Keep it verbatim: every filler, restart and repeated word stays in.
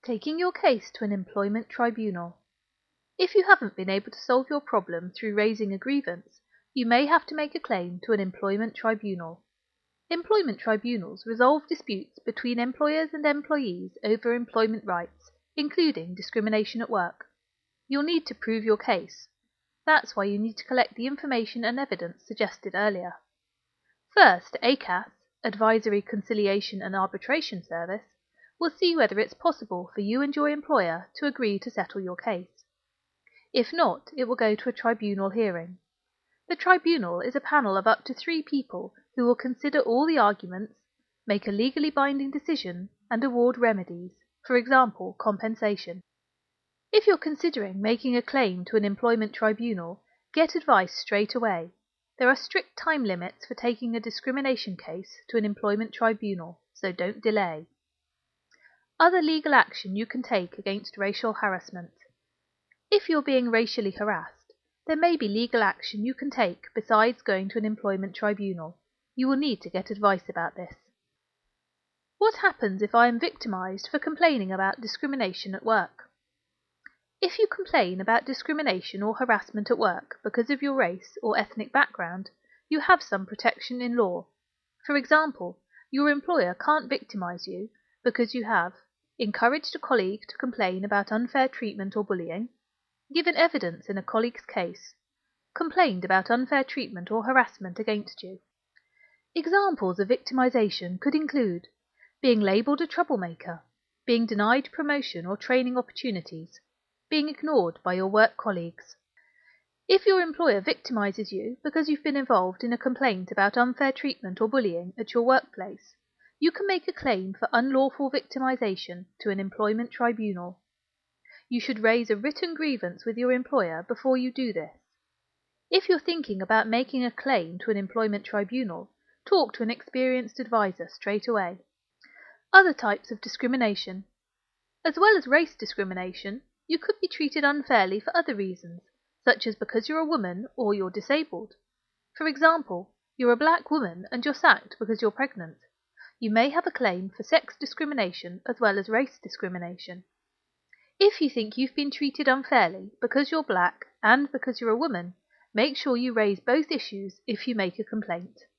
Taking your case to an employment tribunal. If you haven't been able to solve your problem through raising a grievance, you may have to make a claim to an employment tribunal. Employment tribunals resolve disputes between employers and employees over employment rights, including discrimination at work. You'll need to prove your case. That's why you need to collect the information and evidence suggested earlier. First, A C A S, Advisory Conciliation and Arbitration Service, will see whether it's possible for you and your employer to agree to settle your case. If not, it will go to a tribunal hearing. The tribunal is a panel of up to three people who will consider all the arguments, make a legally binding decision, and award remedies, for example, compensation. If you're considering making a claim to an employment tribunal, get advice straight away. There are strict time limits for taking a discrimination case to an employment tribunal, so don't delay. Other legal action you can take against racial harassment. If you're being racially harassed, there may be legal action you can take besides going to an employment tribunal. You will need to get advice about this. What happens if I am victimized for complaining about discrimination at work? If you complain about discrimination or harassment at work because of your race or ethnic background, you have some protection in law. For example, your employer can't victimize you because you have encouraged a colleague to complain about unfair treatment or bullying, given evidence in a colleague's case, complained about unfair treatment or harassment against you. Examples of victimization could include being labeled a troublemaker, being denied promotion or training opportunities, being ignored by your work colleagues. If your employer victimizes you because you've been involved in a complaint about unfair treatment or bullying at your workplace, you can make a claim for unlawful victimization to an employment tribunal. You should raise a written grievance with your employer before you do this. If you're thinking about making a claim to an employment tribunal, talk to an experienced advisor straight away. Other types of discrimination. As well as race discrimination, you could be treated unfairly for other reasons, such as because you're a woman or you're disabled. For example, you're a black woman and you're sacked because you're pregnant. You may have a claim for sex discrimination as well as race discrimination. If you think you've been treated unfairly because you're black and because you're a woman, make sure you raise both issues if you make a complaint.